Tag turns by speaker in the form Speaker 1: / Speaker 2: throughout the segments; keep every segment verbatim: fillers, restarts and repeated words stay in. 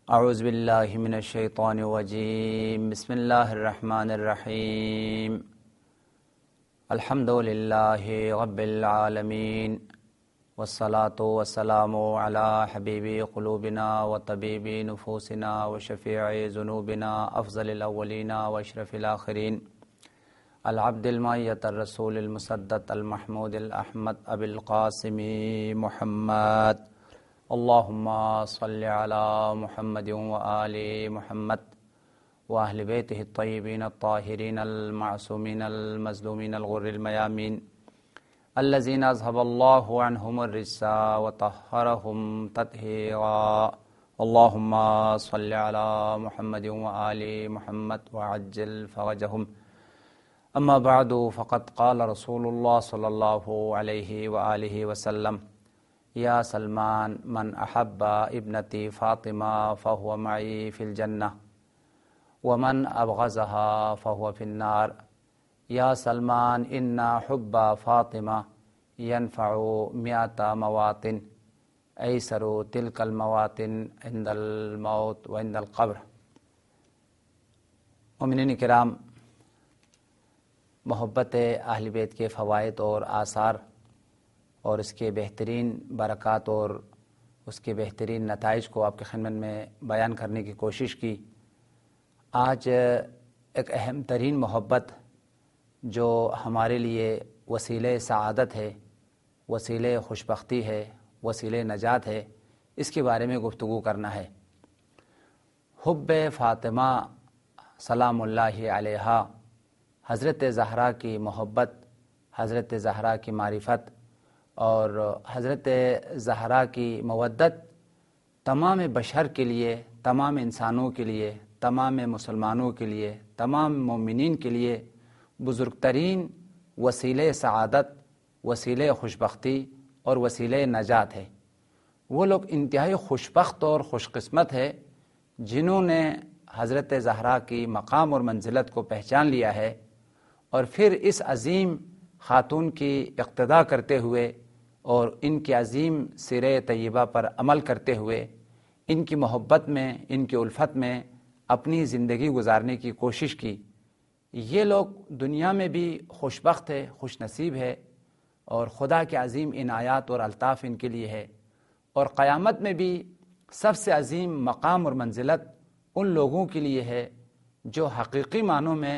Speaker 1: اعوذ باللہ من الشیطان الرجیم بسم اللہ الرحمن الرحیم الحمد للہ رب العالمین والصلاة والسلام علی حبیب قلوبنا وطبیب نفوسنا وشفیع ذنوبنا افضل الاولین واشرف الاخرین العبد المعیت الرسول المسدد المحمود الاحمد ابی القاسم محمد اللہم صل علی محمد وآل محمد وأهل بيته الطيبين الطاهرين المعصومين المظلومين الغر الميامين الذين أذهب الله عنهم الرجس وطهرهم تطهيرا اللهم صل على محمد وآل محمد وعجل فرجهم أما بعد فقد قال رسول الله صلى الله عليه وآله وسلم يا سلمان من أحب ابنتي فاطمة فهو معي في الجنة ومن أبغضها فهو في النار يا سلمان إن حب فاطمة ينفع مئة مواطن أيسر تلك المواطن عند الموت وعند القبر. مومنین کرام، محبت اہل بیت کے فوائد اور آثار اور اس کے بہترین برکات اور اس کے بہترین نتائج کو آپ کے خدمت میں بیان کرنے کی کوشش کی. آج ایک اہم ترین محبت جو ہمارے لیے وسیلہ سعادت ہے، وسیلہ خوشبختی ہے، وسیلہ نجات ہے، اس کے بارے میں گفتگو کرنا ہے. حب فاطمہ سلام اللہ علیہا، حضرت زہرا کی محبت، حضرت زہرا کی معرفت اور حضرت زہرا کی مودت تمام بشر کے لیے، تمام انسانوں کے لیے، تمام مسلمانوں کے لیے، تمام مومنین کے لیے بزرگ ترین وسیلہ سعادت، وسیلہ خوشبختی اور وسیلہ نجات ہے. وہ لوگ انتہائی خوشبخت اور خوش قسمت ہے جنہوں نے حضرت زہرا کی مقام اور منزلت کو پہچان لیا ہے اور پھر اس عظیم خاتون کی اقتداء کرتے ہوئے اور ان کی عظیم سیرہ طیبہ پر عمل کرتے ہوئے ان کی محبت میں، ان کی الفت میں اپنی زندگی گزارنے کی کوشش کی. یہ لوگ دنیا میں بھی خوشبخت ہے، خوش نصیب ہے اور خدا کے عظیم عنایات اور الطاف ان کے لیے ہے، اور قیامت میں بھی سب سے عظیم مقام اور منزلت ان لوگوں کے لیے ہے جو حقیقی معنوں میں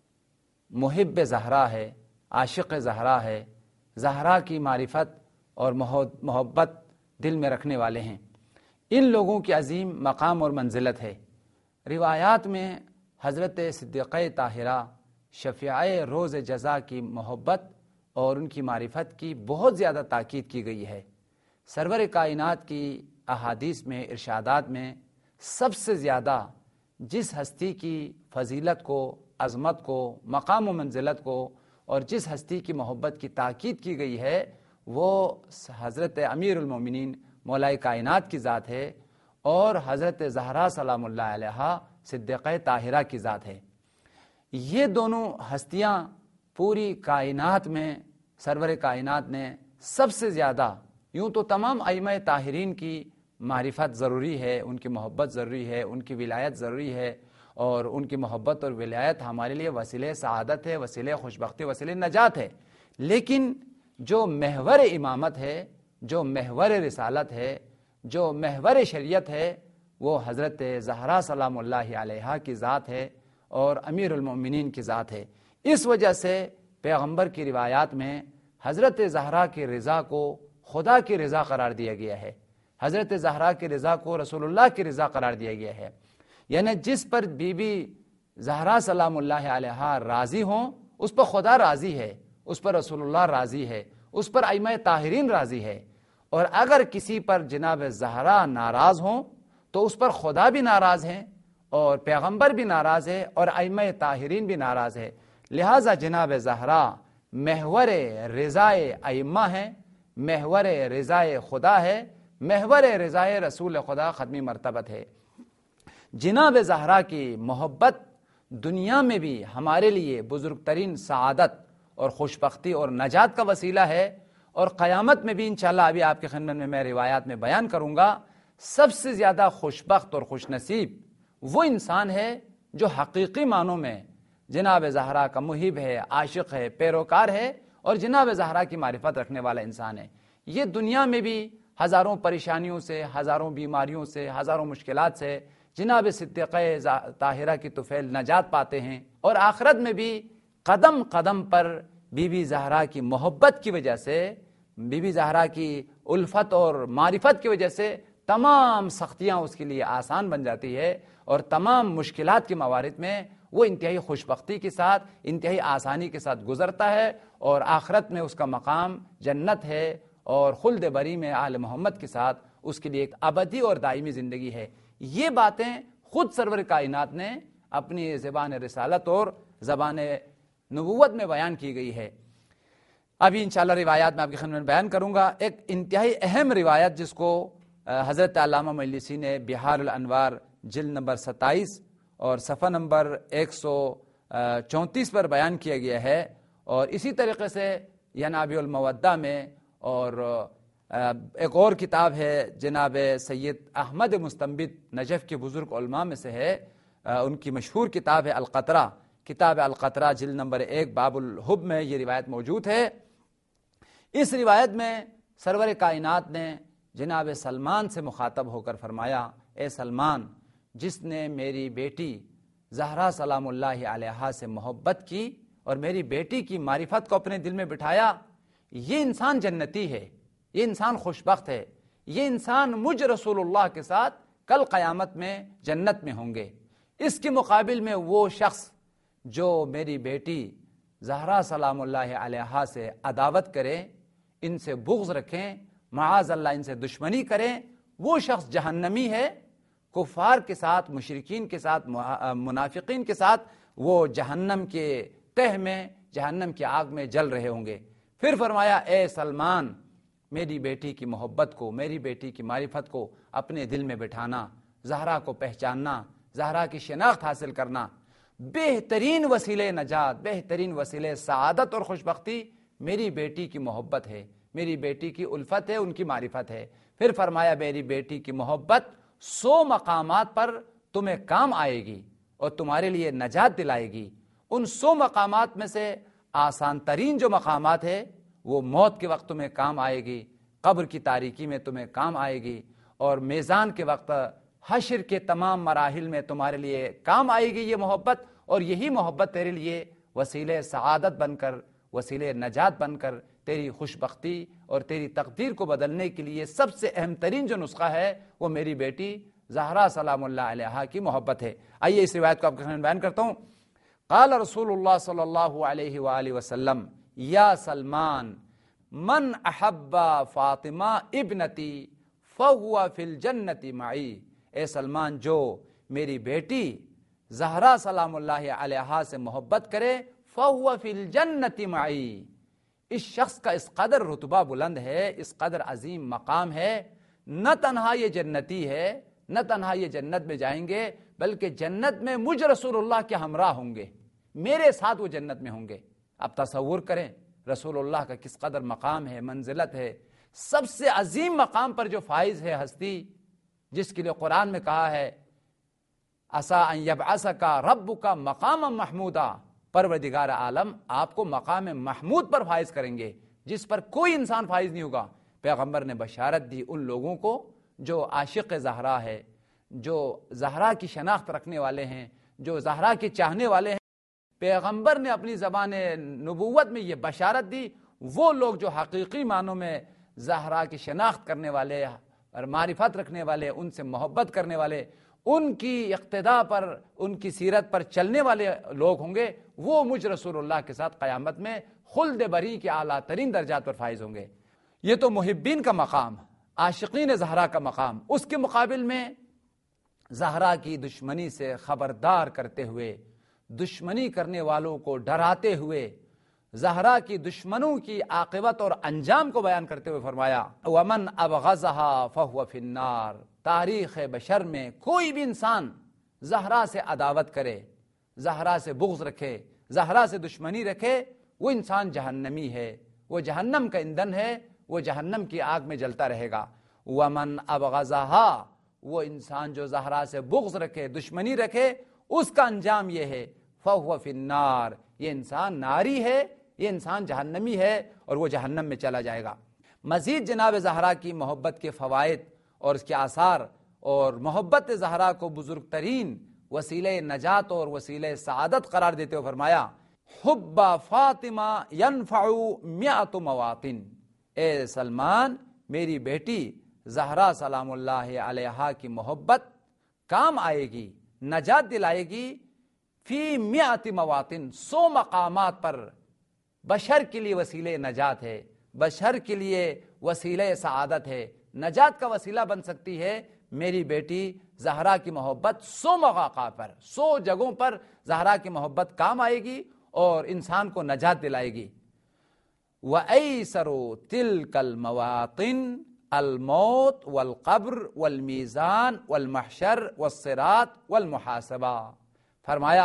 Speaker 1: محب زہرا ہے، عاشق زہرا ہے، زہرا کی معرفت اور محبت دل میں رکھنے والے ہیں. ان لوگوں کی عظیم مقام اور منزلت ہے. روایات میں حضرت صدیقہ طاہرہ شفیعہ روز جزا کی محبت اور ان کی معرفت کی بہت زیادہ تاکید کی گئی ہے. سرور کائنات کی احادیث میں، ارشادات میں سب سے زیادہ جس ہستی کی فضیلت کو، عظمت کو، مقام و منزلت کو اور جس ہستی کی محبت کی تاکید کی گئی ہے وہ حضرت امیر المومنین مولا کائنات کی ذات ہے اور حضرت زہرا سلام اللہ علیہا صدیقہ طاہرہ کی ذات ہے. یہ دونوں ہستیاں پوری کائنات میں سرور کائنات نے سب سے زیادہ، یوں تو تمام ائمہ طاہرین کی معرفت ضروری ہے، ان کی محبت ضروری ہے، ان کی ولایت ضروری ہے، اور ان کی محبت اور ولایت ہمارے لیے وسیلہ سعادت ہے، وسیلہ خوشبختی، وسیلہ نجات ہے. لیکن جو محور امامت ہے، جو محور رسالت ہے، جو محور شریعت ہے، وہ حضرت زہرا سلام اللہ علیہا کی ذات ہے اور امیر المؤمنین کی ذات ہے. اس وجہ سے پیغمبر کی روایات میں حضرت زہرا کی رضا کو خدا کی رضا قرار دیا گیا ہے، حضرت زہرا کی رضا کو رسول اللہ کی رضا قرار دیا گیا ہے. یعنی جس پر بی بی زہرا سلام اللہ علیہا راضی ہوں اس پر خدا راضی ہے، اس پر رسول اللہ راضی ہے، اس پر ائمہ طاہرین راضی ہے. اور اگر کسی پر جناب زہرا ناراض ہوں تو اس پر خدا بھی ناراض ہیں اور پیغمبر بھی ناراض ہے اور ائمہ طاہرین بھی ناراض ہے. لہٰذا جناب زہرا محور رضائے ائمہ ہے، محور رضائے خدا ہے، محور رضائے رسول خدا ختمی مرتبت ہے. جناب زہرا کی محبت دنیا میں بھی ہمارے لیے بزرگ ترین سعادت اور خوشبختی اور نجات کا وسیلہ ہے، اور قیامت میں بھی انشاءاللہ ابھی آپ کے خدمت میں میں روایات میں بیان کروں گا سب سے زیادہ خوشبخت اور خوش نصیب وہ انسان ہے جو حقیقی معنوں میں جناب زہرا کا محب ہے، عاشق ہے، پیروکار ہے اور جناب زہرا کی معرفت رکھنے والا انسان ہے۔ یہ دنیا میں بھی ہزاروں پریشانیوں سے، ہزاروں بیماریوں سے، ہزاروں مشکلات سے جناب صدیقہ طاہرہ کی طفیل نجات پاتے ہیں، اور آخرت میں بھی قدم قدم پر بی بی زہرا کی محبت کی وجہ سے، بی بی زہرا کی الفت اور معرفت کی وجہ سے تمام سختیاں اس کے لیے آسان بن جاتی ہے، اور تمام مشکلات کے موارد میں وہ انتہائی خوشبختی کے ساتھ، انتہائی آسانی کے ساتھ گزرتا ہے، اور آخرت میں اس کا مقام جنت ہے، اور خلد بری میں آل محمد کے ساتھ اس کے لیے ایک ابدی اور دائمی زندگی ہے۔ یہ باتیں خود سرور کائنات نے اپنی زبان رسالت اور زبان نبوت میں بیان کی گئی ہے۔ ابھی انشاءاللہ روایات میں آپ کی خدمت میں بیان کروں گا۔ ایک انتہائی اہم روایت جس کو حضرت علامہ مجلسی نے بحار الانوار جلد نمبر ستائیس اور صفحہ نمبر ایک سو چونتیس پر بیان کیا گیا ہے، اور اسی طریقے سے ینابع المودہ میں، اور ایک اور کتاب ہے جناب سید احمد مستنبط نجف کے بزرگ علماء میں سے ہے، ان کی مشہور کتاب ہے القطرہ، کتاب القطرہ جلد نمبر ایک باب الحب میں یہ روایت موجود ہے۔ اس روایت میں سرور کائنات نے جناب سلمان سے مخاطب ہو کر فرمایا، اے سلمان، جس نے میری بیٹی زہرا سلام اللہ علیہا سے محبت کی اور میری بیٹی کی معرفت کو اپنے دل میں بٹھایا، یہ انسان جنتی ہے، یہ انسان خوشبخت ہے، یہ انسان مجھ رسول اللہ کے ساتھ کل قیامت میں جنت میں ہوں گے۔ اس کے مقابل میں وہ شخص جو میری بیٹی زہرا سلام اللہ علیہا سے عداوت کرے، ان سے بغض رکھیں، معاذ اللہ ان سے دشمنی کریں، وہ شخص جہنمی ہے۔ کفار کے ساتھ، مشرکین کے ساتھ، منافقین کے ساتھ وہ جہنم کے تہ میں، جہنم کی آگ میں جل رہے ہوں گے۔ پھر فرمایا، اے سلمان، میری بیٹی کی محبت کو، میری بیٹی کی معرفت کو اپنے دل میں بٹھانا، زہرا کو پہچاننا، زہرا کی شناخت حاصل کرنا۔ بہترین وسیلہ نجات، بہترین وسیلہ سعادت اور خوشبختی میری بیٹی کی محبت ہے، میری بیٹی کی الفت ہے، ان کی معرفت ہے۔ پھر فرمایا، میری بیٹی کی محبت سو مقامات پر تمہیں کام آئے گی اور تمہارے لیے نجات دلائے گی۔ ان سو مقامات میں سے آسان ترین جو مقامات ہے وہ موت کے وقت تمہیں کام آئے گی، قبر کی تاریکی میں تمہیں کام آئے گی، اور میزان کے وقت، حشر کے تمام مراحل میں تمہارے لیے کام آئے گی یہ محبت، اور یہی محبت تیرے لیے وسیلہ سعادت بن کر، وسیلہ نجات بن کر تیری خوشبختی اور تیری تقدیر کو بدلنے کے لیے سب سے اہم ترین جو نسخہ ہے وہ میری بیٹی زہرا سلام اللہ علیہا کی محبت ہے۔ آئیے اس روایت کو آپ کے سامنے بیان کرتا ہوں۔ قال رسول اللہ صلی اللہ علیہ وآلہ وسلم، یا سلمان، من احب فاطمہ ابنتی فہو فی الجنت معی۔ اے سلمان، جو میری بیٹی زہرا سلام اللہ علیہا سے محبت کرے، فہو فی الجنت معی، اس شخص کا اس قدر رتبہ بلند ہے، اس قدر عظیم مقام ہے، نہ تنہا یہ جنتی ہے، نہ تنہا یہ جنت میں جائیں گے، بلکہ جنت میں مجھ رسول اللہ کے ہمراہ ہوں گے، میرے ساتھ وہ جنت میں ہوں گے۔ اب تصور کریں رسول اللہ کا کس قدر مقام ہے، منزلت ہے۔ سب سے عظیم مقام پر جو فائز ہے ہستی، جس کے لیے قرآن میں کہا ہے عسیٰ ان یبعثک ربک مقاما محمودا، پروردگار عالم آپ کو مقام محمود پر فائز کریں گے جس پر کوئی انسان فائز نہیں ہوگا۔ پیغمبر نے بشارت دی ان لوگوں کو جو عاشق زہرا ہے، جو زہرا کی شناخت رکھنے والے ہیں، جو زہرا کے چاہنے والے ہیں۔ پیغمبر نے اپنی زبان نبوت میں یہ بشارت دی، وہ لوگ جو حقیقی معنوں میں زہرا کی شناخت کرنے والے اور معرفت رکھنے والے، ان سے محبت کرنے والے، ان کی اقتداء پر، ان کی سیرت پر چلنے والے لوگ ہوں گے، وہ مجھ رسول اللہ کے ساتھ قیامت میں خلد بری کے اعلیٰ ترین درجات پر فائز ہوں گے۔ یہ تو محبین کا مقام، عاشقین زہرا کا مقام۔ اس کے مقابل میں زہرا کی دشمنی سے خبردار کرتے ہوئے، دشمنی کرنے والوں کو ڈراتے ہوئے، زہرا کی دشمنوں کی عاقبت اور انجام کو بیان کرتے ہوئے فرمایا، وَمَنْ أَبْغَضَهَا فَهُوَ فِي النَّارِ۔ تاریخ بشر میں کوئی بھی انسان زہرا سے عداوت کرے، زہرا سے بغض رکھے، زہرا سے دشمنی رکھے، وہ انسان جہنمی ہے، وہ جہنم کا ایندھن ہے، وہ جہنم کی آگ میں جلتا رہے گا۔ وَمَنْ أَبْغَضَهَا وہ انسان جو زہرا سے بغض رکھے، دشمنی رکھے، اس کا انجام یہ ہے فَهُوَ فِي النَّارِ، یہ انسان ناری ہے، یہ انسان جہنمی ہے اور وہ جہنم میں چلا جائے گا۔ مزید جناب زہرا کی محبت کے فوائد اور اس کے آثار اور محبت زہرا کو بزرگ ترین وسیلہ نجات اور وسیلہ سعادت قرار دیتے ہوئے فرمایا حب فاطمہ ینفع مئات مواطن، اے سلمان میری بیٹی زہرا سلام اللہ علیہا کی محبت کام آئے گی، نجات دلائے گی، فی مئات مواطن، سو مقامات پر بشر کے لیے وسیلہ نجات ہے، بشر کے لیے وسیلہ سعادت ہے، نجات کا وسیلہ بن سکتی ہے میری بیٹی زہرا کی محبت۔ سو مواقع پر، سو جگہوں پر زہرا کی محبت کام آئے گی اور انسان کو نجات دلائے گی۔ وَأَيْسَرُ تِلْكَ الْمَوَاطِنِ الموت والقبر والمیزان والمحشر والصراط والمحاسبہ، فرمایا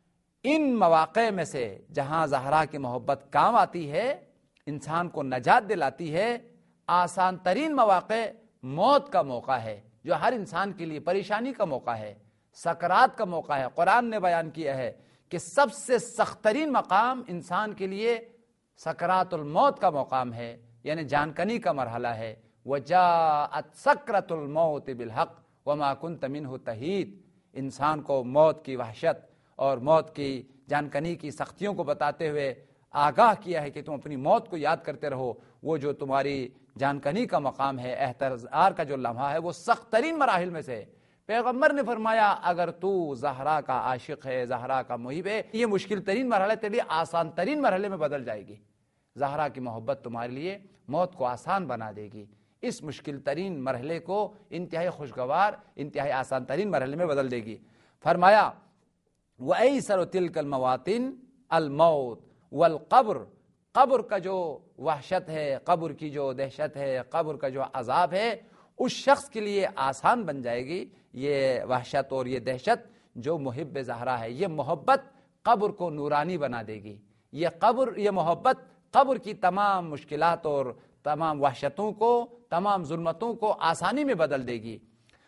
Speaker 1: ان مواقع میں سے جہاں زہرا کی محبت کام آتی ہے، انسان کو نجات دلاتی ہے، آسان ترین مواقع موت کا موقع ہے جو ہر انسان کے لیے پریشانی کا موقع ہے، سکرات کا موقع ہے۔ قرآن نے بیان کیا ہے کہ سب سے سخت ترین مقام انسان کے لیے سکرات الموت کا مقام ہے، یعنی جانکنی کا مرحلہ ہے۔ وَجَاءَتْ سَكْرَةُ الْمَوْتِ بِالْحَقِّ وَمَا كُنْتَ مِنْهُ تَحِيدٌ، انسان کو موت کی وحشت اور موت کی جانکنی کی سختیوں کو بتاتے ہوئے آگاہ کیا ہے کہ تم اپنی موت کو یاد کرتے رہو، وہ جو تمہاری جانکنی کا مقام ہے، احتضار کا جو لمحہ ہے، وہ سخت ترین مراحل میں سے۔ پیغمبر نے فرمایا اگر تو زہرا کا عاشق ہے، زہرا کا محب ہے، یہ مشکل ترین مرحلہ تیرے لیے آسان ترین مرحلے میں بدل جائے گی۔ زہرا کی محبت تمہارے لیے موت کو آسان بنا دے گی، اس مشکل ترین مرحلے کو انتہائی خوشگوار، انتہائی آسان ترین مرحلے میں بدل دے گی۔ فرمایا وَأَيْسَرُ تِلْكَ الْمَوَاطِنِ الموت والقبر، قبر کا جو وحشت ہے، قبر کی جو دہشت ہے، قبر کا جو عذاب ہے، اس شخص کے لیے آسان بن جائے گی یہ وحشت اور یہ دہشت جو محب زہرا ہے۔ یہ محبت قبر کو نورانی بنا دے گی، یہ قبر یہ محبت قبر کی تمام مشکلات اور تمام وحشتوں کو، تمام ظلمتوں کو آسانی میں بدل دے گی۔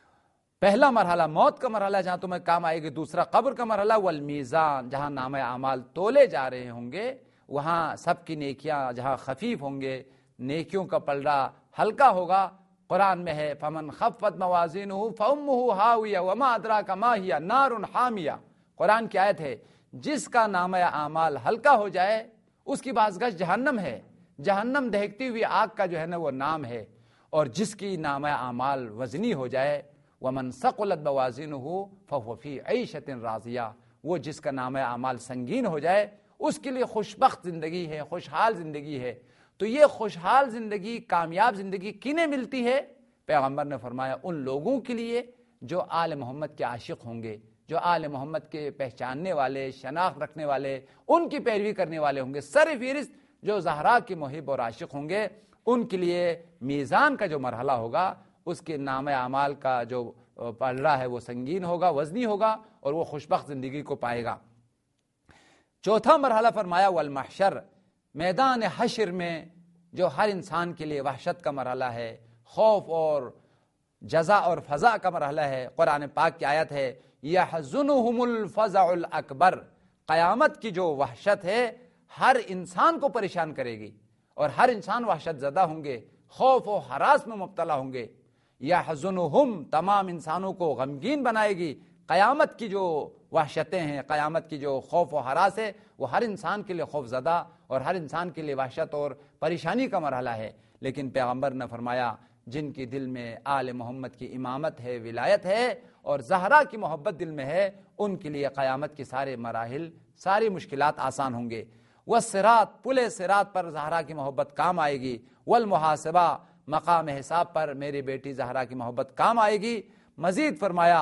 Speaker 1: پہلا مرحلہ موت کا مرحلہ جہاں تمہیں کام آئے گی، دوسرا قبر کا مرحلہ والمیزان، جہاں نام اعمال تولے جا رہے ہوں گے، وہاں سب کی نیکیاں جہاں خفیف ہوں گے، نیکیوں کا پلڑا ہلکا ہوگا۔ قرآن میں ہے فمن خفت موازینہ فامہ ہاویہ وما ادراک ما ہی نار حامیہ، قرآن کی آیت ہے جس کا نام اعمال ہلکا ہو جائے اس کی بازگشت جہنم ہے، جہنم دہکتی ہوئی آگ کا جو ہے نا وہ نام ہے، اور جس کی نام اعمال وزنی ہو جائے ومن ثقلت موازینہ فہو فی عیشۃ راضیہ، وہ جس کا نام اعمال سنگین ہو جائے اس کے لیے خوشبخت زندگی ہے، خوشحال زندگی ہے۔ تو یہ خوشحال زندگی، کامیاب زندگی کنہیں ملتی ہے؟ پیغمبر نے فرمایا ان لوگوں کے لیے جو آل محمد کے عاشق ہوں گے، جو آل محمد کے پہچاننے والے، شناخت رکھنے والے، ان کی پیروی کرنے والے ہوں گے، سر فہرست جو زہرا کے محب اور عاشق ہوں گے، ان کے لیے میزان کا جو مرحلہ ہوگا، اس کے نام اعمال کا جو پلڑا ہے وہ سنگین ہوگا، وزنی ہوگا، اور وہ خوشبخت زندگی کو پائے گا۔ چوتھا مرحلہ فرمایا والمحشر، میدان حشر میں جو ہر انسان کے لیے وحشت کا مرحلہ ہے، خوف اور جزا اور فضا کا مرحلہ ہے۔ قرآن پاک کی آیت ہے یحزنہم الفزع الاکبر، قیامت کی جو وحشت ہے ہر انسان کو پریشان کرے گی، اور ہر انسان وحشت زدہ ہوں گے، خوف و ہراس میں مبتلا ہوں گے۔ یحزنہم، تمام انسانوں کو غمگین بنائے گی۔ قیامت کی جو وحشتیں ہیں، قیامت کی جو خوف و ہراس ہے، وہ ہر انسان کے لیے خوف زدہ اور ہر انسان کے لیے وحشت اور پریشانی کا مرحلہ ہے۔ لیکن پیغمبر نے فرمایا جن کی دل میں آل محمد کی امامت ہے، ولایت ہے، اور زہرا کی محبت دل میں ہے، ان کے لیے قیامت کے سارے مراحل، ساری مشکلات آسان ہوں گے۔ والصراط، پل صراط پر زہرا کی محبت کام آئے گی۔ والمحاسبہ، مقام حساب پر میری بیٹی زہرا کی محبت کام آئے گی۔ مزید فرمایا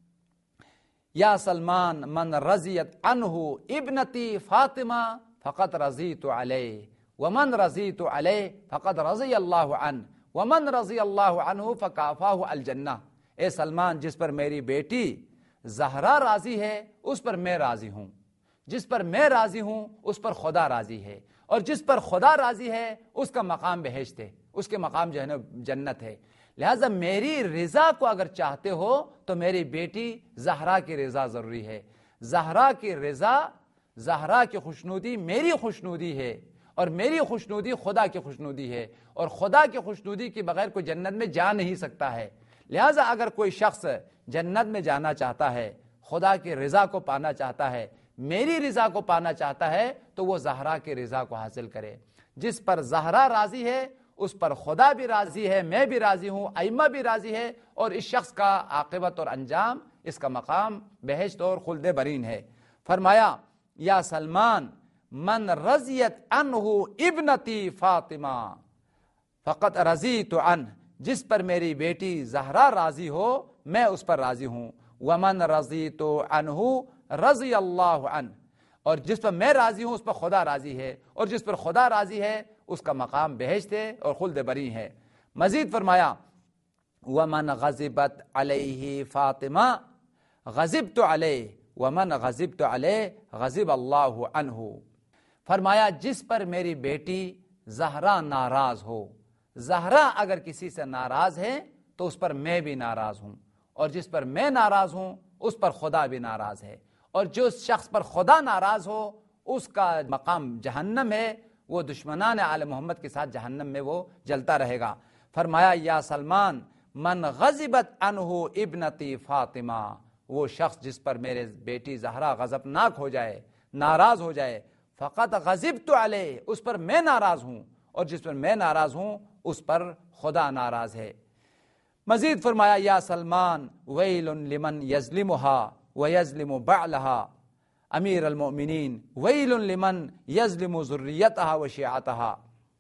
Speaker 1: یا سلمان من رضیت عنہ ابنتی فاطمہ فقط رضیت علیہ ومن رضیت علیہ فقط رضی اللہ عنہ ومن رضی اللہ عنہ فکافاہ الجنہ، اے سلمان جس پر میری بیٹی زہرا راضی ہے اس پر میں راضی ہوں، جس پر میں راضی ہوں اس پر خدا راضی ہے، اور جس پر خدا راضی ہے اس کا مقام بہشت ہے، اس کے مقام جو ہے نا جنت ہے۔ لہذا میری رضا کو اگر چاہتے ہو تو میری بیٹی زہرا کی رضا ضروری ہے. زہرا کی رضا، زہرا کی خوشنودی میری خوشنودی ہے، اور میری خوشنودی خدا کی خوشنودی ہے، اور خدا کی خوشنودی کے بغیر کوئی جنت میں جا نہیں سکتا ہے. لہذا اگر کوئی شخص جنت میں جانا چاہتا ہے، خدا کی رضا کو پانا چاہتا ہے، میری رضا کو پانا چاہتا ہے، تو وہ زہرا کی رضا کو حاصل کرے. جس پر زہرا راضی ہے اس پر خدا بھی راضی ہے، میں بھی راضی ہوں، ائمہ بھی راضی ہے، اور اس شخص کا عاقبت اور انجام، اس کا مقام بہشت اور خلد برین ہے. فرمایا یا سلمان من رضیت عنہ ابنتی فاطمہ فقط رضیت عنہ، جس پر میری بیٹی زہرا راضی ہو میں اس پر راضی ہوں. ومن رضیت عنہ رضی اللہ عنہ، اور جس پر میں راضی ہوں اس پر خدا راضی ہے، اور جس پر خدا راضی ہے اس کا مقام بہشت ہے اور خلد بری ہے. مزید فرمایا ومن غضبت علیہ فاطمہ غضبت علیہ ومن غضبت علیہ غضب اللہ عنہ. فرمایا جس پر میری بیٹی زہرا ناراض ہو، زہرا اگر کسی سے ناراض ہے تو اس پر میں بھی ناراض ہوں، اور جس پر میں ناراض ہوں اس پر خدا بھی ناراض ہے، اور جو شخص پر خدا ناراض ہو اس کا مقام جہنم ہے، وہ دشمنان آل محمد کے ساتھ جہنم میں وہ جلتا رہے گا. فرمایا یا سلمان من غضبت عنہ ابنتی فاطمہ، وہ شخص جس پر میرے بیٹی زہرا غضبناک ہو جائے، ناراض ہو جائے، فقط غضبت علیہ، اس پر میں ناراض ہوں، اور جس پر میں ناراض ہوں اس پر خدا ناراض ہے. مزید فرمایا یا سلمان ویل لمن یظلمها ویظلم بعلها امیر المؤمنین ویل لمن یظلم ذریتها وشیعتها.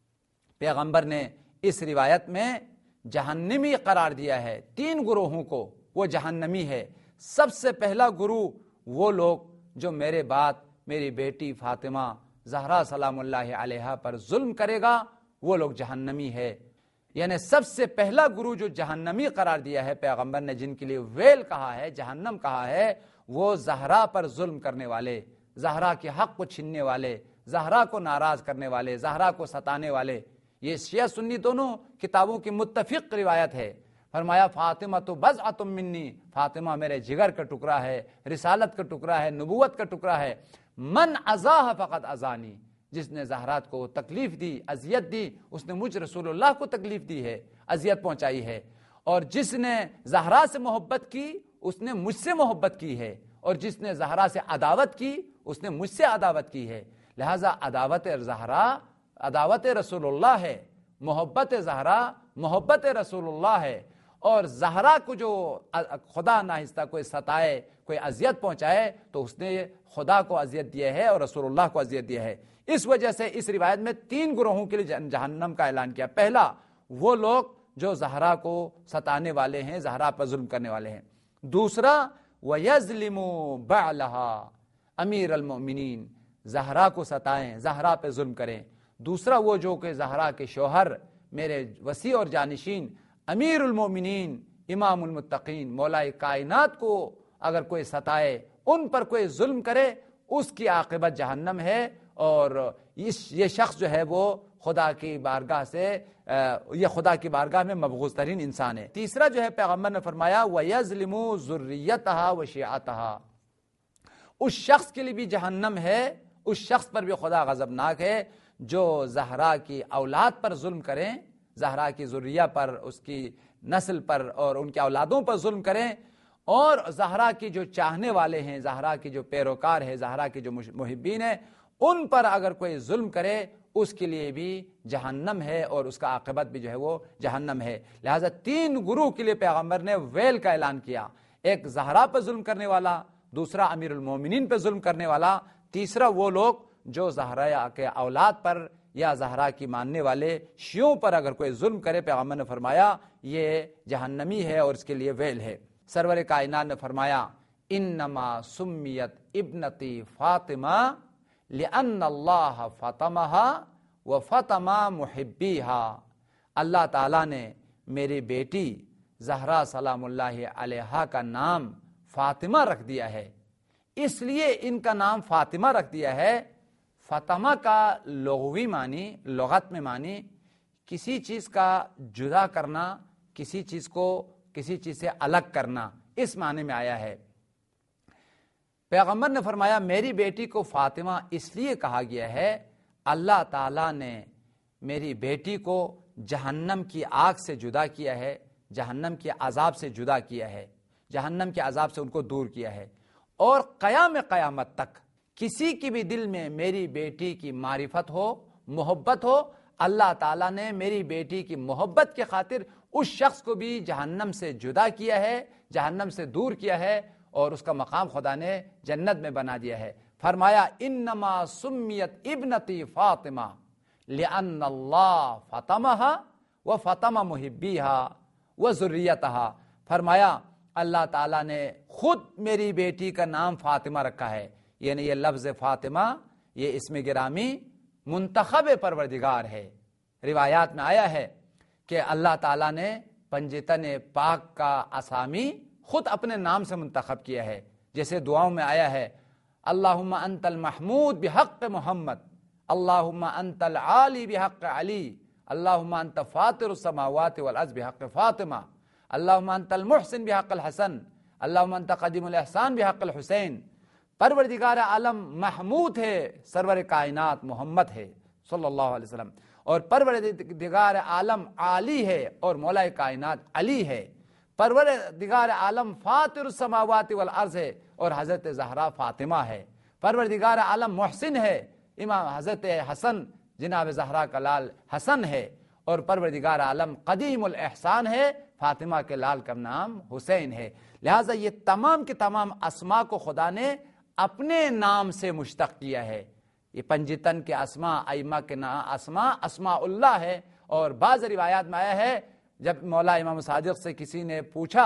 Speaker 1: پیغمبر نے اس روایت میں جہنمی قرار دیا ہے تین گروہوں کو، وہ جہنمی ہے. سب سے پہلا گروہ وہ لوگ جو میرے بعد میری بیٹی فاطمہ زہرا سلام اللہ علیہا پر ظلم کرے گا، وہ لوگ جہنمی ہے. یعنی سب سے پہلا گروہ جو جہنمی قرار دیا ہے پیغمبر نے، جن کے لیے ویل کہا ہے، جہنم کہا ہے، وہ زہرا پر ظلم کرنے والے، زہرا کے حق کو چھیننے والے، زہرا کو ناراض کرنے والے، زہرا کو ستانے والے. یہ شیعہ سنی دونوں کتابوں کی متفق روایت ہے. فرمایا فاطمہ تو بضعۃ منی، فاطمہ میرے جگر کا ٹکڑا ہے، رسالت کا ٹکڑا ہے، نبوت کا ٹکڑا ہے. من اذاہ فقط اذانی، جس نے زہرات کو تکلیف دی، اذیت دی، اس نے مجھ رسول اللہ کو تکلیف دی ہے، اذیت پہنچائی ہے. اور جس نے زہرا سے محبت کی اس نے مجھ سے محبت کی ہے، اور جس نے زہرا سے عداوت کی اس نے مجھ سے عداوت کی ہے. لہذا عداوت زہرا عداوت رسول اللہ ہے، محبت زہرا محبت رسول اللہ ہے. اور زہرا کو جو خدا ناہستہ کوئی ستائے، کوئی اذیت پہنچائے، تو اس نے خدا کو اذیت دیا ہے اور رسول اللہ کو اذیت دیا ہے. اس وجہ سے اس روایت میں تین گروہوں کے لیے جہنم کا اعلان کیا. پہلا وہ لوگ جو زہرا کو ستانے والے ہیں، زہرا پر ظلم کرنے والے ہیں. دوسرا وَيَظْلِمُ بَعْلَهَا، امیر المؤمنین، زہرا کو ستائیں، زہرا پہ ظلم کریں. دوسرا وہ جو کہ زہرا کے شوہر، میرے وسیع اور جانشین امیر المؤمنین، امام المتقین، مولا کائنات کو اگر کوئی ستائے، ان پر کوئی ظلم کرے، اس کی عاقبت جہنم ہے. اور یہ شخص جو ہے وہ خدا کی بارگاہ سے یہ خدا کی بارگاہ میں مبغوض ترین انسان ہے. تیسرا جو ہے پیغمبر نے فرمایا وَيَظْلِمُ ذُرِّيَّتَهَا وَشِيعَتَهَا، اس شخص کے لیے بھی جہنم ہے، اس شخص پر بھی خدا غضبناک ہے جو زہرا کی اولاد پر ظلم کریں، زہرا کی ذریہ پر، اس کی نسل پر اور ان کے اولادوں پر ظلم کریں. اور زہرا کی جو چاہنے والے ہیں، زہرا کی جو پیروکار ہے، زہرا کی جو محبین ہیں، ان پر اگر کوئی ظلم کرے اس کے لیے بھی جہنم ہے، اور اس کا عاقبت بھی جو ہے وہ جہنم ہے. لہذا تین گروہ کے لیے پیغمبر نے ویل کا اعلان کیا. ایک زہرا پر ظلم کرنے والا، دوسرا امیر المومنین پر ظلم کرنے والا، تیسرا وہ لوگ جو زہرا کے اولاد پر یا زہرا کی ماننے والے شیعوں پر اگر کوئی ظلم کرے، پیغمبر نے فرمایا یہ جہنمی ہے اور اس کے لیے ویل ہے. سرور کائنات نے فرمایا انما سمیت ابنتی فاطمہ لأن اللہ فاطمہا وفاطمہ محبیہا، اللہ تعالیٰ نے میری بیٹی زہرا سلام اللہ علیہا کا نام فاطمہ رکھ دیا ہے، اس لیے ان کا نام فاطمہ رکھ دیا ہے. فاطمہ کا لغوی معنی، لغت میں معنی کسی چیز کا جدا کرنا کسی چیز کو کسی چیز سے الگ کرنا، اس معنی میں آیا ہے۔ پیغمبر نے فرمایا میری بیٹی کو فاطمہ اس لیے کہا گیا ہے، اللہ تعالیٰ نے میری بیٹی کو جہنم کی آگ سے جدا کیا ہے، جہنم کے عذاب سے جدا کیا ہے، جہنم کے عذاب سے ان کو دور کیا ہے، اور قیام قیامت تک کسی کی بھی دل میں میری بیٹی کی معرفت ہو، محبت ہو، اللہ تعالیٰ نے میری بیٹی کی محبت کی خاطر اس شخص کو بھی جہنم سے جدا کیا ہے، جہنم سے دور کیا ہے، اور اس کا مقام خدا نے جنت میں بنا دیا ہے۔ فرمایا انما سمیت ابنتی فاطمہ لأن اللہ فطمہا وفطم محبیہا وذریتہا۔ فرمایا اللہ تعالیٰ نے خود میری بیٹی کا نام فاطمہ رکھا ہے، یعنی یہ لفظ فاطمہ یہ اسم گرامی منتخب پروردگار ہے۔ روایات میں آیا ہے کہ اللہ تعالیٰ نے پنجتن پاک کا اسامی خود اپنے نام سے منتخب کیا ہے، جیسے دعاؤں میں آیا ہے اللہم انت المحمود بحق محمد، اللہم انت العالی بحق علی، اللہم انت فاطر السماوات والارض بحق فاطمہ، اللہم انت المحسن بحق الحسن، اللہم انت قدیم الاحسان بحق الحسین۔ پروردگار عالم محمود ہے، سرور کائنات محمد ہے صلی اللہ علیہ وسلم، اور پروردگار عالم عالی ہے اور مولا کائنات علی ہے۔ پروردگار عالم فاطر السماوات والارض ہے اور حضرت زہرا فاطمہ ہے۔ پروردگار عالم محسن ہے، امام حضرت حسن جناب زہرا کا لال حسن ہے، اور پروردگار عالم قدیم الاحسان ہے، فاطمہ کے لال کا نام حسین ہے۔ لہٰذا یہ تمام کے تمام اسماء کو خدا نے اپنے نام سے مشتق کیا ہے۔ یہ پنجتن کے اسماء ائمہ کے نام اسماء اسماء اللہ ہے، اور بعض روایات میں آیا ہے جب مولا امام صادق سے کسی نے پوچھا،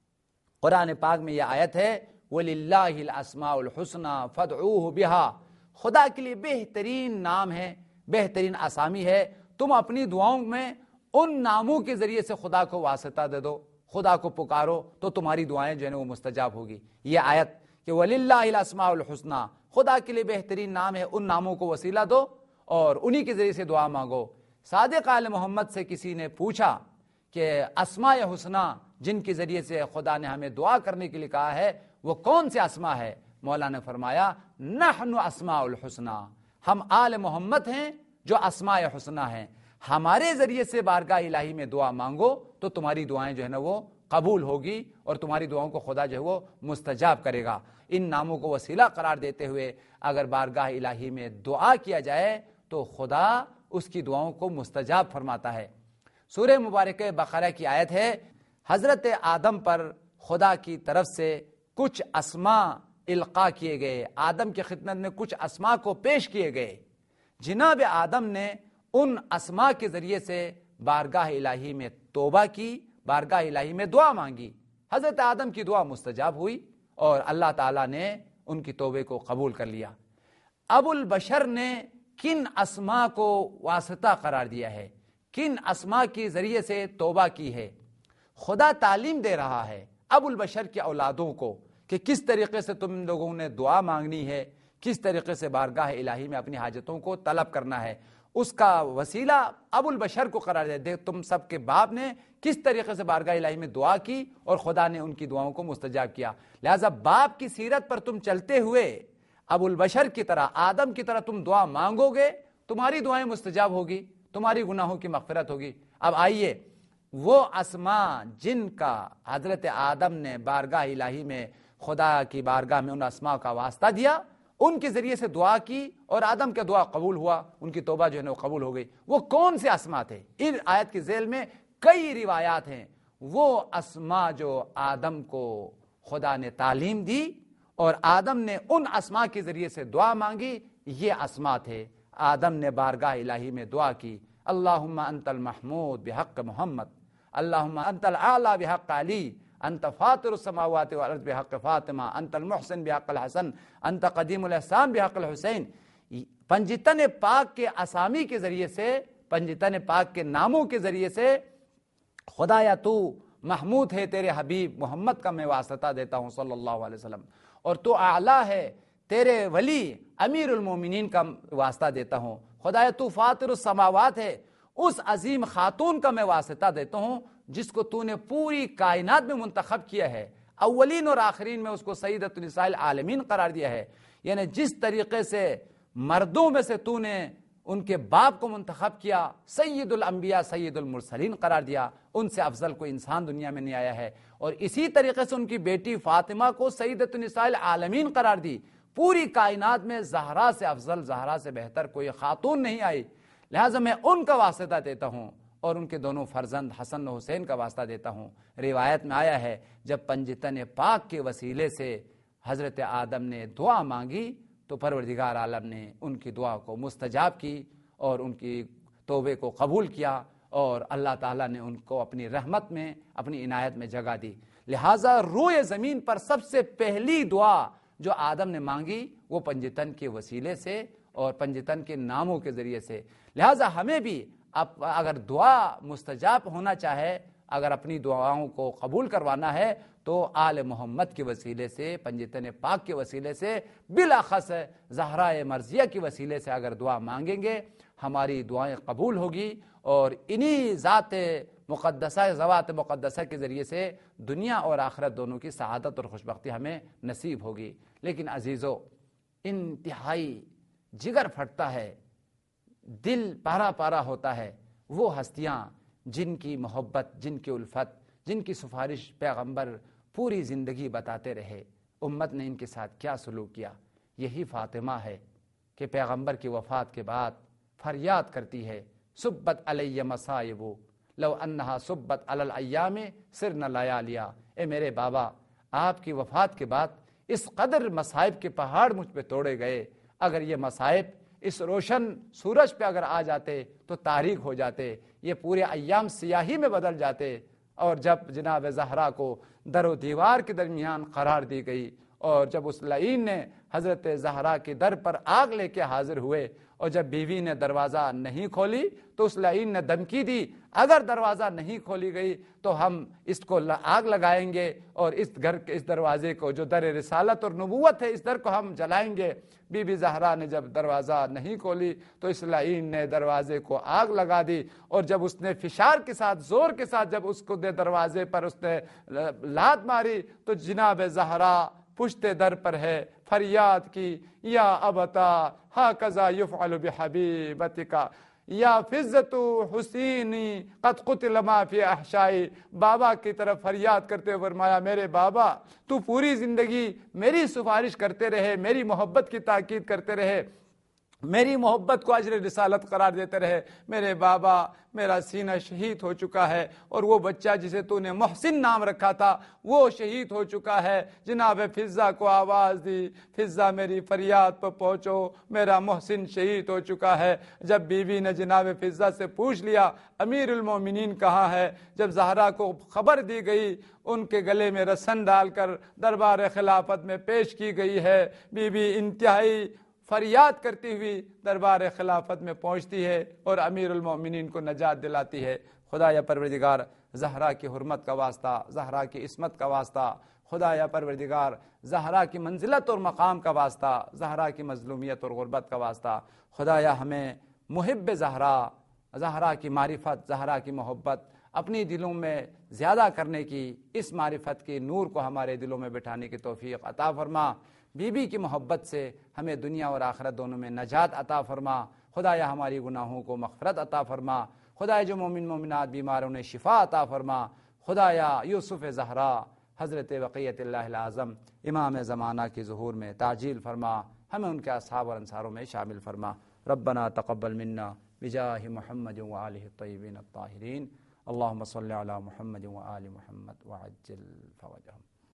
Speaker 1: قرآن پاک میں یہ آیت ہے وَلِلَّهِ الْأَسْمَاءُ الْحُسْنَى فَادْعُوهُ بِهَا، خدا کے لیے بہترین نام ہے، بہترین اسامی ہے، تم اپنی دعاؤں میں ان ناموں کے ذریعے سے خدا کو واسطہ دے دو، خدا کو پکارو تو تمہاری دعائیں جو ہیں وہ مستجاب ہوگی۔ یہ آیت کہ وَلِلَّهِ الْأَسْمَاءُ الْحُسْنَى، خدا کے لیے بہترین نام ہے، ان ناموں کو وسیلہ دو اور انہی کے ذریعے سے دعا مانگو۔ صادق آل محمد سے کسی نے پوچھا کہ اسماء حسنہ جن کے ذریعے سے خدا نے ہمیں دعا کرنے کے لیے کہا ہے وہ کون سے اسماء ہے؟ مولا نے فرمایا نحن اسماء الحسنہ، ہم آل محمد ہیں جو اسماء حسنہ ہیں، ہمارے ذریعے سے بارگاہ الہی میں دعا مانگو تو تمہاری دعائیں جو ہے نا وہ قبول ہوگی اور تمہاری دعاؤں کو خدا جو ہے وہ مستجاب کرے گا۔ ان ناموں کو وسیلہ قرار دیتے ہوئے اگر بارگاہ الہی میں دعا کیا جائے تو خدا اس کی دعاؤں کو مستجاب فرماتا ہے۔ سورہ مبارکہ بقرہ کی آیت ہے حضرت آدم پر خدا کی طرف سے کچھ اسماء القاء کیے گئے، آدم کی خدمت میں کچھ اسماء کو پیش کیے گئے، جناب آدم نے ان اسماء کے ذریعے سے بارگاہ الہی میں توبہ کی، بارگاہ الہی میں دعا مانگی، حضرت آدم کی دعا مستجاب ہوئی اور اللہ تعالیٰ نے ان کی توبے کو قبول کر لیا۔ ابو البشر نے کن اسماء کو واسطہ قرار دیا ہے، کن اسماء کے ذریعے سے توبہ کی ہے؟ خدا تعلیم دے رہا ہے ابو البشر کی اولادوں کو کہ کس طریقے سے تم لوگوں نے دعا مانگنی ہے، کس طریقے سے بارگاہ الہی میں اپنی حاجتوں کو طلب کرنا ہے۔ اس کا وسیلہ ابو البشر کو قرار دے، تم سب کے باپ نے کس طریقے سے بارگاہ الہی میں دعا کی اور خدا نے ان کی دعاؤں کو مستجاب کیا، لہذا باپ کی سیرت پر تم چلتے ہوئے ابو البشر کی طرح، آدم کی طرح تم دعا مانگو گے، تمہاری دعائیں مستجاب ہوگی، تمہاری گناہوں کی مغفرت ہوگی۔ اب آئیے وہ اسماء جن کا حضرت آدم نے بارگاہ الہی میں خدا کی بارگاہ میں ان اسماء کا واسطہ دیا، ان کے ذریعے سے دعا کی اور آدم کا دعا قبول ہوا، ان کی توبہ جو ہے وہ قبول ہو گئی، وہ کون سے اسماء تھے؟ ان آیت کی ذیل میں کئی روایات ہیں۔ وہ اسماء جو آدم کو خدا نے تعلیم دی اور آدم نے ان اسماء کے ذریعے سے دعا مانگی، یہ اسماء تھے۔ آدم نے بارگاہ الہی میں دعا کی اللہم انت المحمود بحق محمد، اللہم انت الاعلی بحق علی، انت فاطر السماوات والارض بحق فاطمہ، انت المحسن بحق الحسن، انت قدیم الاحسان بحق الحسین۔ پنجتن پاک کے اسامی کے ذریعے سے، پنجتن پاک کے ناموں کے ذریعے سے خدایا تو محمود ہے، تیرے حبیب محمد کا میں واسطہ دیتا ہوں صلی اللہ علیہ وسلم، اور تو اعلیٰ ہے، تیرے ولی امیر المومنین کا واسطہ دیتا ہوں، خدایا تو فاطر السماوات ہے، اس عظیم خاتون کا میں واسطہ دیتا ہوں جس کو تو نے پوری کائنات میں منتخب کیا ہے، اولین اور آخرین میں اس کو سیدۃ النساء العالمین قرار دیا ہے، یعنی جس طریقے سے مردوں میں سے تو نے ان کے باپ کو منتخب کیا، سید الانبیاء سید المرسلین قرار دیا، ان سے افضل کوئی انسان دنیا میں نہیں آیا ہے، اور اسی طریقے سے ان کی بیٹی فاطمہ کو سیدۃ النساء العالمین قرار دی۔ پوری کائنات میں زہرا سے افضل، زہرا سے بہتر کوئی خاتون نہیں آئی، لہٰذا میں ان کا واسطہ دیتا ہوں اور ان کے دونوں فرزند حسن و حسین کا واسطہ دیتا ہوں۔ روایت میں آیا ہے جب پنجتن پاک کے وسیلے سے حضرت آدم نے دعا مانگی تو پروردگار عالم نے ان کی دعا کو مستجاب کی اور ان کی توبے کو قبول کیا، اور اللہ تعالیٰ نے ان کو اپنی رحمت میں، اپنی عنایت میں جگہ دی۔ لہٰذا روئے زمین پر سب سے پہلی دعا جو آدم نے مانگی وہ پنجتن کے وسیلے سے اور پنجتن کے ناموں کے ذریعے سے۔ لہٰذا ہمیں بھی اب اگر دعا مستجاب ہونا چاہے، اگر اپنی دعاؤں کو قبول کروانا ہے تو آل محمد کے وسیلے سے، پنجتن پاک کے وسیلے سے، بالاخص زہرائے مرضیہ کے وسیلے سے اگر دعا مانگیں گے ہماری دعائیں قبول ہوگی، اور انہی ذات مقدسہ، ذوات مقدسہ کے ذریعے سے دنیا اور آخرت دونوں کی سعادت اور خوشبختی ہمیں نصیب ہوگی۔ لیکن عزیزو، انتہائی جگر پھٹتا ہے، دل پارا پارا ہوتا ہے وہ ہستیاں جن کی محبت، جن کی الفت، جن کی سفارش پیغمبر پوری زندگی بتاتے رہے، امت نے ان کے ساتھ کیا سلوک کیا۔ یہی فاطمہ ہے کہ پیغمبر کی وفات کے بعد فریاد کرتی ہے، سبت علی مصائب لو انہا سبت علی الایام سرن لیالیا۔ اے میرے بابا، آپ کی وفات کے بعد اس قدر مصائب کے پہاڑ مجھ پہ توڑے گئے، اگر یہ مصائب اس روشن سورج پہ اگر آ جاتے تو تاریک ہو جاتے، یہ پورے ایام سیاہی میں بدل جاتے۔ اور جب جناب زہرا کو در و دیوار کے درمیان قرار دی گئی، اور جب اس لعین نے حضرت زہرا کے در پر آگ لے کے حاضر ہوئے، اور جب بیوی نے دروازہ نہیں کھولی تو اس لعین نے دھمکی دی، اگر دروازہ نہیں کھولی گئی تو ہم اس کو آگ لگائیں گے، اور اس گھر کے اس دروازے کو جو در رسالت اور نبوت ہے اس در کو ہم جلائیں گے۔ بی بی زہرا نے جب دروازہ نہیں کھولی تو اس لعین نے دروازے کو آگ لگا دی، اور جب اس نے فشار کے ساتھ، زور کے ساتھ جب اس کو دے دروازے پر اس نے لات ماری تو جناب زہرا پشت در پر ہے، فریاد کی، یا ابتا ہاکذا یفعل بحبیبتک یا فزت حسینی قد قتل ما فی احشائی۔ بابا کی طرف فریاد کرتے ہوئے فرمایا، میرے بابا تو پوری زندگی میری سفارش کرتے رہے، میری محبت کی تاکید کرتے رہے، میری محبت کو اجر رسالت قرار دیتے رہے، میرے بابا میرا سینہ شہید ہو چکا ہے، اور وہ بچہ جسے تو نے محسن نام رکھا تھا وہ شہید ہو چکا ہے۔ جناب فضہ کو آواز دی، فضہ میری فریاد پر پہنچو، میرا محسن شہید ہو چکا ہے۔ جب بیوی نے جناب فضہ سے پوچھ لیا امیر المومنین کہاں ہے، جب زہرا کو خبر دی گئی، ان کے گلے میں رسن ڈال کر دربار خلافت میں پیش کی گئی ہے، بی بی انتہائی فریاد کرتی ہوئی دربار خلافت میں پہنچتی ہے اور امیر المومنین کو نجات دلاتی ہے۔ خدا یا پروردگار، زہرا کی حرمت کا واسطہ، زہرا کی عصمت کا واسطہ، خدا یا پروردگار زہرا کی منزلت اور مقام کا واسطہ، زہرا کی مظلومیت اور غربت کا واسطہ، خدا یا ہمیں محب زہرا، زہرا کی معرفت، زہرا کی محبت اپنی دلوں میں زیادہ کرنے کی، اس معرفت کے نور کو ہمارے دلوں میں بٹھانے کی توفیق عطا فرما۔ بی بی کی محبت سے ہمیں دنیا اور آخرت دونوں میں نجات عطا فرما۔ خدایا ہماری گناہوں کو مغفرت عطا فرما۔ خدایا جو مومن مومنات بیمار انہیں شفا عطا فرما۔ خدایا یوسف زہرا، حضرت بقیت اللہ العظم امام زمانہ کی ظہور میں تعجیل فرما، ہمیں ان کے اصحاب اور انصاروں میں شامل فرما۔ ربنا تقبل منا بجاہ محمد وآلہ الطیبین الطاہرین، اللہم صلی علی محمد وآل محمد وعجل فرجہم۔